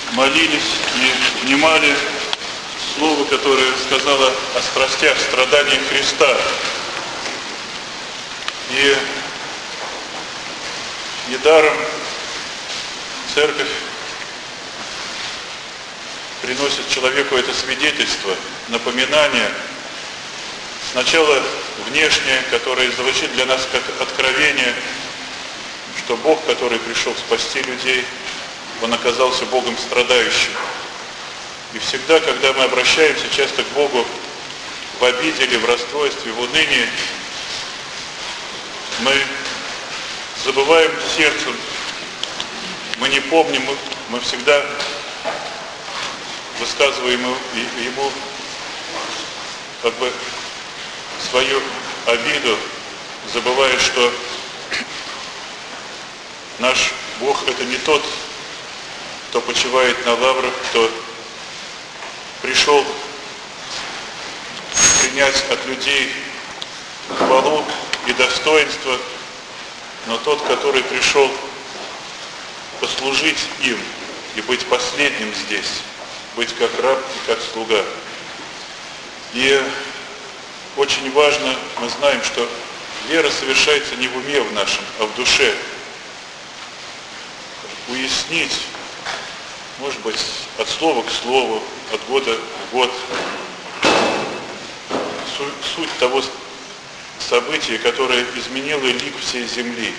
молились и внимали слову, которое сказала о страстях, страданиях Христа. И недаром Церковь приносит человеку это свидетельство, напоминание, сначала внешнее, которое звучит для нас как откровение, что Бог, который пришел спасти людей, Он оказался Богом страдающим. И всегда, когда мы обращаемся часто к Богу в обиде или в расстройстве, в унынии, мы забываем сердцем, мы не помним, мы всегда высказываем Ему как бы свою обиду, забывая, что наш Бог — это не тот, кто почивает на лаврах, кто пришел принять от людей хвалу и достоинство, но тот, который пришел послужить им и быть последним здесь, быть как раб и как слуга. И очень важно, мы знаем, что вера совершается не в уме в нашем, а в душе. Уяснить, может быть, от слова к слову, от года в год, суть того события, которое изменило лик всей земли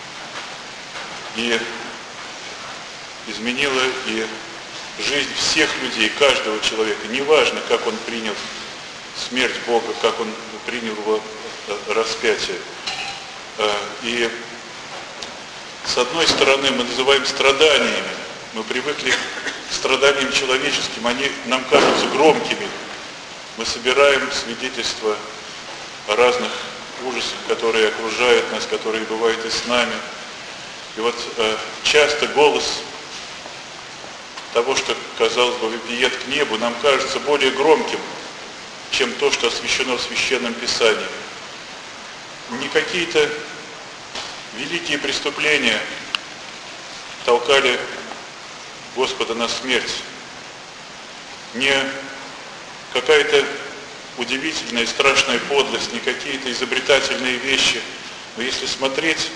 и изменило и жизнь всех людей, каждого человека. Неважно, как он принял смерть Бога, как он принял его распятие. И с одной стороны мы называем страданиями, мы привыкли к страданиям человеческим, они нам кажутся громкими. Мы собираем свидетельства о разных ужасах, которые окружают нас, которые бывают и с нами. И вот часто голос того, что, казалось бы, вопиет к небу, нам кажется более громким, чем то, что освящено в Священном Писании. Не какие-то великие преступления толкали Господа на смерть, не какая-то удивительная, страшная подлость, не какие-то изобретательные вещи. Но если смотреть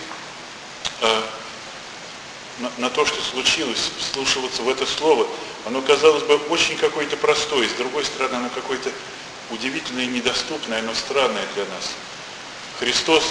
на то, что случилось, вслушиваться в это слово, оно, казалось бы, очень какое-то простое, с другой стороны, оно какое-то удивительное и недоступное, оно странное для нас. Христос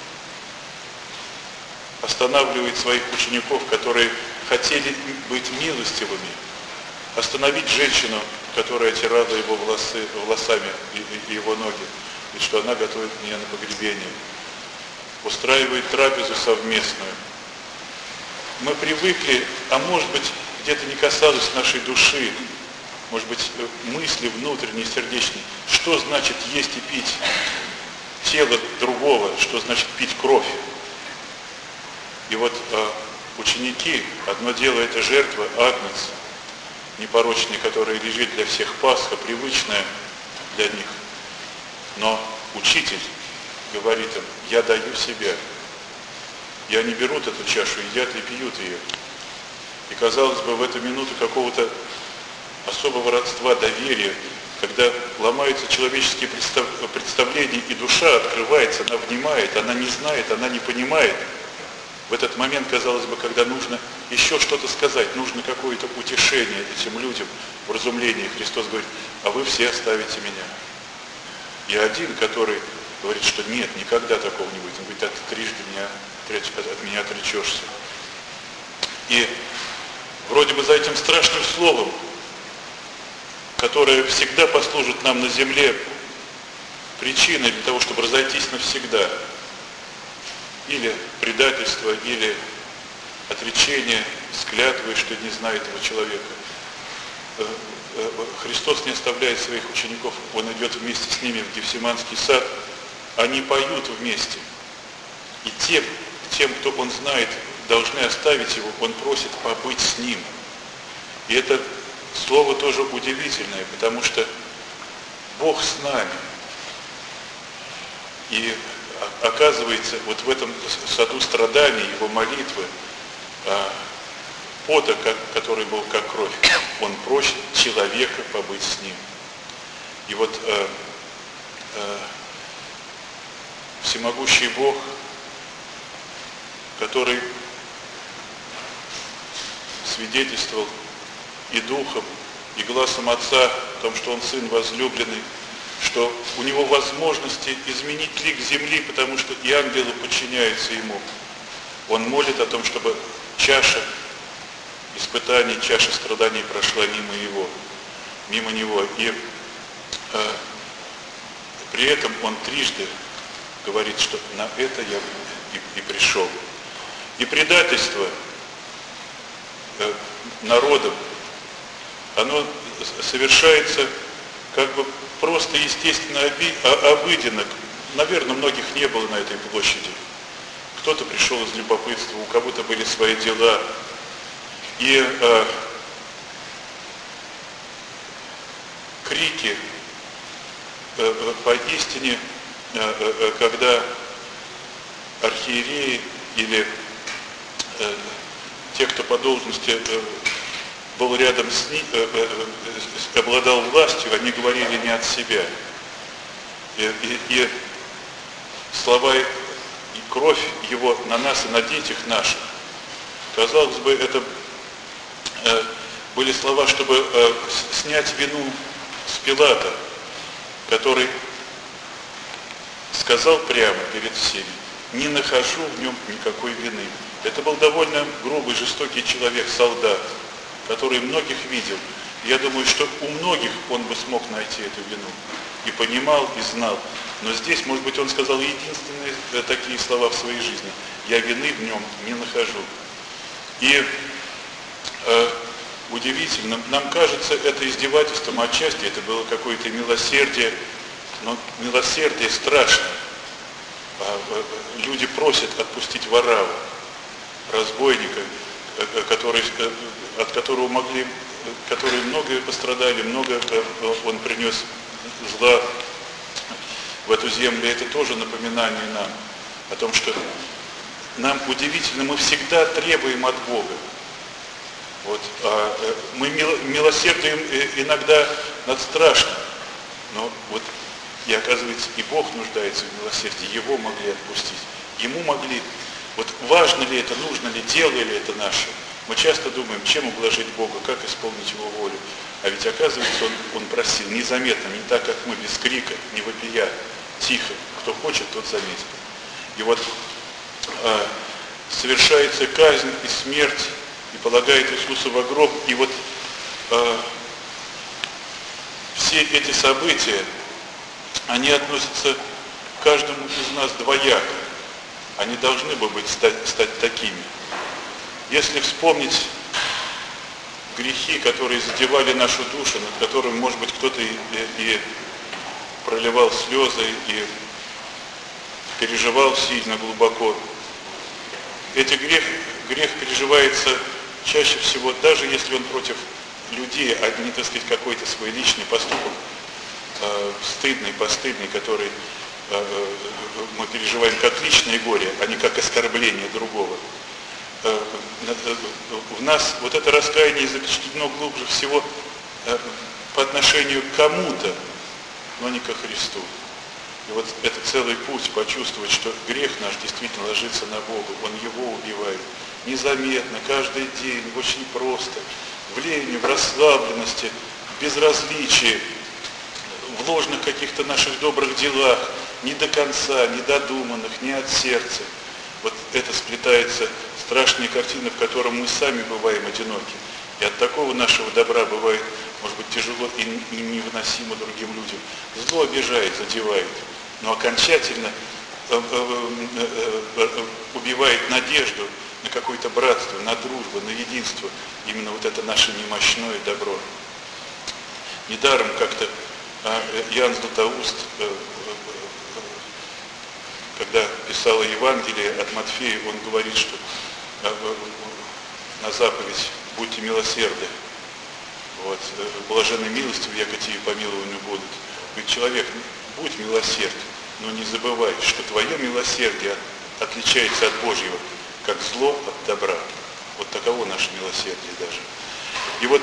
останавливает своих учеников, которые хотели быть милостивыми, остановить женщину, которая отирала его волосами и его ноги, и что она готовит меня на погребение, устраивает трапезу совместную. Мы привыкли, а может быть, где-то не касалось нашей души, может быть, мысли внутренней, сердечной, что значит есть и пить тело другого, что значит пить кровь. И вот ученики, одно дело это жертва, агнец, непорочный, который лежит для всех Пасха, привычная для них. Но учитель говорит им: я даю себя. И они берут эту чашу, едят и пьют ее. И казалось бы, в эту минуту какого-то особого родства, доверия, когда ломаются человеческие представления, и душа открывается, она внимает, она не знает, она не понимает. В этот момент, казалось бы, когда нужно еще что-то сказать, нужно какое-то утешение этим людям, вразумление. Христос говорит: а вы все оставите меня. И один, который говорит, что нет, никогда такого не будет. Он говорит: а ты трижды от меня отречешься. И вроде бы за этим страшным словом, которое всегда послужит нам на земле причиной для того, чтобы разойтись навсегда, или предательство, или отречение с клятвой, что не знает этого человека. Христос не оставляет своих учеников, Он идет вместе с ними в Гефсиманский сад, они поют вместе. И тем, кто Он знает, должны оставить Его, Он просит побыть с Ним. И это слово тоже удивительное, потому что Бог с нами. И оказывается, вот в этом саду страданий, Его молитвы, пота, который был как кровь, он просит человека побыть с ним. И вот всемогущий Бог, который свидетельствовал и Духом, и глазом Отца о том, что Он Сын возлюбленный, что у Него возможности изменить лик земли, потому что и ангелы подчиняются Ему. Он молит о том, чтобы чаша испытаний, чаша страданий прошла мимо Него. И при этом Он трижды говорит, что на это я и пришел. И предательство народом, оно совершается как бы просто естественно обыденно. Наверное, многих не было на этой площади. Кто-то пришел из любопытства, у кого-то были свои дела. И крики поистине, когда архиереи или те, кто по должности был рядом с ним, обладал властью, они говорили не от себя. И слова и кровь его на нас и на детях наших, казалось бы, это были слова, чтобы снять вину с Пилата, который сказал прямо перед всеми: не нахожу в нем никакой вины. Это был довольно грубый, жестокий человек, солдат, который многих видел. Я думаю, что у многих он бы смог найти эту вину. И понимал, и знал. Но здесь, может быть, он сказал единственные такие слова в своей жизни: я вины в нем не нахожу. И удивительно, нам кажется это издевательством, отчасти это было какое-то милосердие, но милосердие страшное. Люди просят отпустить Варавву, разбойника, от которого которые многое пострадали, много он принес зла в эту землю. Это тоже напоминание нам о том, что нам удивительно, мы всегда требуем от Бога. Вот, мы милосердием иногда над страшным, но вот и оказывается, и Бог нуждается в милосердии, Его могли отпустить, Ему могли. Вот важно ли это, нужно ли, дело ли это наше? Мы часто думаем, чем ублажить Бога, как исполнить Его волю. А ведь оказывается, Он просил незаметно, не так, как мы, без крика, не вопия, тихо. Кто хочет, тот заметит. И вот совершается казнь и смерть, и полагает Иисуса во гроб. И вот все эти события, они относятся к каждому из нас двояко. Они должны бы стать такими. Если вспомнить грехи, которые задевали нашу душу, над которыми, может быть, кто-то и проливал слезы, и переживал сильно, глубоко, грех переживается чаще всего, даже если он против людей, а не, так сказать, какой-то свой личный поступок, стыдный, постыдный, который мы переживаем как личное горе, а не как оскорбление другого. В нас вот это раскаяние запечатлено глубже всего по отношению к кому-то, но не ко Христу. И вот это целый путь почувствовать, что грех наш действительно ложится на Бога, Он его убивает. Незаметно, каждый день, очень просто, в лени, в расслабленности, в безразличии, в ложных каких-то наших добрых делах, не до конца, недодуманных, не от сердца. Вот это сплетается страшная картина, в которой мы сами бываем одиноки. И от такого нашего добра бывает, может быть, тяжело и невыносимо другим людям. Зло обижает, задевает, но окончательно убивает надежду на какое-то братство, на дружбу, на единство. Именно вот это наше немощное добро. Недаром как-то Иоанн Златоуст, когда писал Евангелие от Матфея, он говорит, что на заповедь «Будьте милосердны». Вот, блаженны милостью, якоти и помилованию будут. Говорит, человек, будь милосерд, но не забывай, что твое милосердие отличается от Божьего, как зло от добра. Вот таково наше милосердие даже. И вот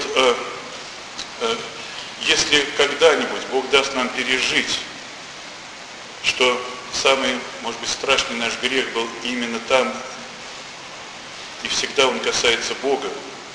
если когда-нибудь Бог даст нам пережить, что самый, может быть, страшный наш грех был именно там, и всегда он касается Бога,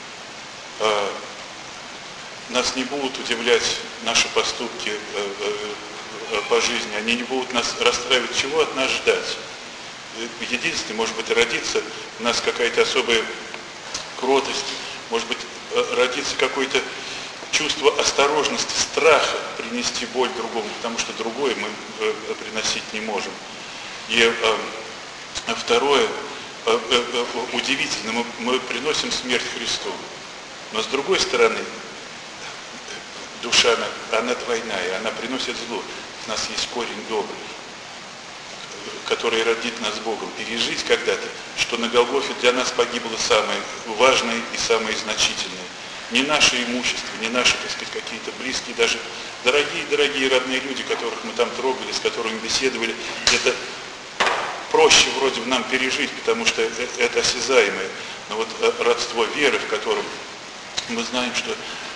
нас не будут удивлять наши поступки по жизни, они не будут нас расстраивать, чего от нас ждать. Единственное, может быть, родится у нас какая-то особая кротость, может быть, родится какое-то чувство осторожности, страха принести боль другому, потому что другое мы приносить не можем. И второе, удивительно, мы приносим смерть Христу, но с другой стороны, душа, она двойная, она приносит зло. У нас есть корень добрый, который родит нас Богом. Пережить когда-то, что на Голгофе для нас погибло самое важное и самое значительное. Не наше имущество, не наши, так сказать, какие-то близкие, даже дорогие родные люди, которых мы там трогали, с которыми беседовали, это проще вроде бы нам пережить, потому что это осязаемое. Но вот родство веры, в котором мы знаем, что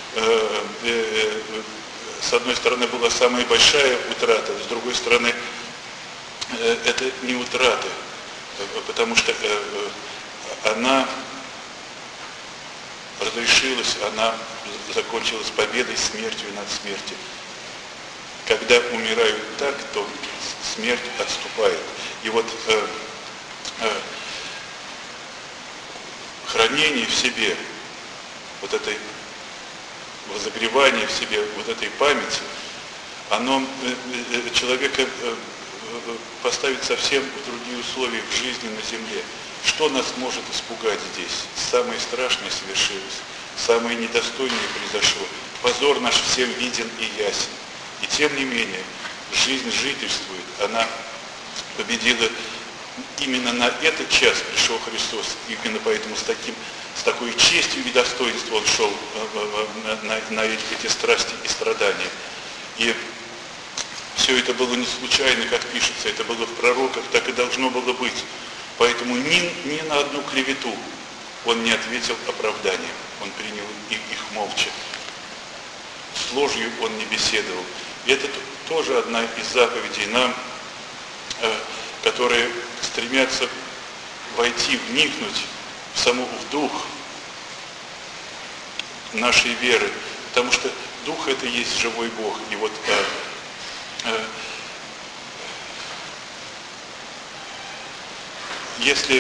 с одной стороны была самая большая утрата, с другой стороны это не утрата, потому что она разрешилась, она закончилась победой, смертью над смертью. Когда умирают так, то смерть отступает. И вот хранение в себе вот этой возогревание в себе вот этой памяти, оно человека поставит совсем в другие условия в жизни на земле. Что нас может испугать здесь? Самое страшное совершилось, самое недостойное произошло. Позор наш всем виден и ясен. И тем не менее, жизнь жительствует, она победила. Именно на этот час пришел Христос, именно поэтому с такой честью и достоинством он шел на эти страсти и страдания. И все это было не случайно, как пишется, это было в пророках, так и должно было быть. Поэтому ни на одну клевету он не ответил оправданием, он принял их молча. С ложью он не беседовал. И это тоже одна из заповедей нам, которые стремятся войти, вникнуть в дух нашей веры, потому что дух это и есть живой Бог. И вот если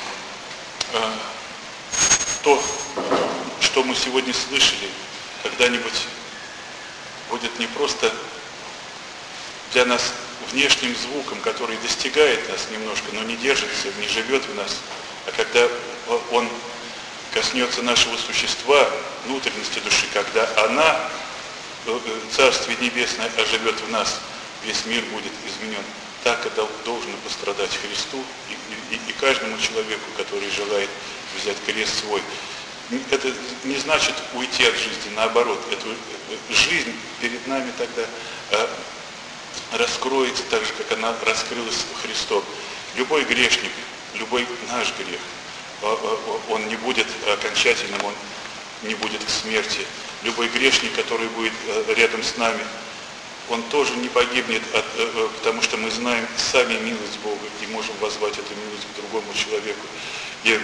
то, что мы сегодня слышали, когда-нибудь будет не просто для нас внешним звуком, который достигает нас немножко, но не держится, не живет в нас, а когда он коснется нашего существа, внутренности души, когда она, Царствие Небесное, оживет в нас, весь мир будет изменен. Так и должно пострадать Христу и каждому человеку, который желает взять крест свой. Это не значит уйти от жизни, наоборот, эту жизнь перед нами тогда раскроется так же, как она раскрылась Христом. Любой грешник, любой наш грех, он не будет окончательным, он не будет к смерти. Любой грешник, который будет рядом с нами, он тоже не погибнет, потому что мы знаем сами милость Бога и можем воззвать эту милость к другому человеку. И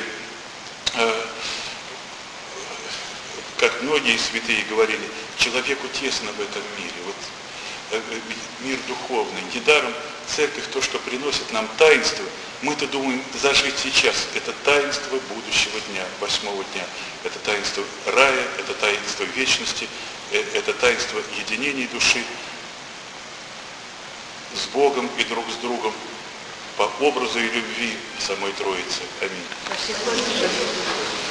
как многие святые говорили, человеку тесно в этом мире. Вот мир духовный. Недаром церковь, то, что приносит нам таинство, мы-то думаем зажить сейчас. Это таинство будущего дня, 8-го дня. Это таинство рая, это таинство вечности, это таинство единения души с Богом и друг с другом по образу и любви самой Троицы. Аминь.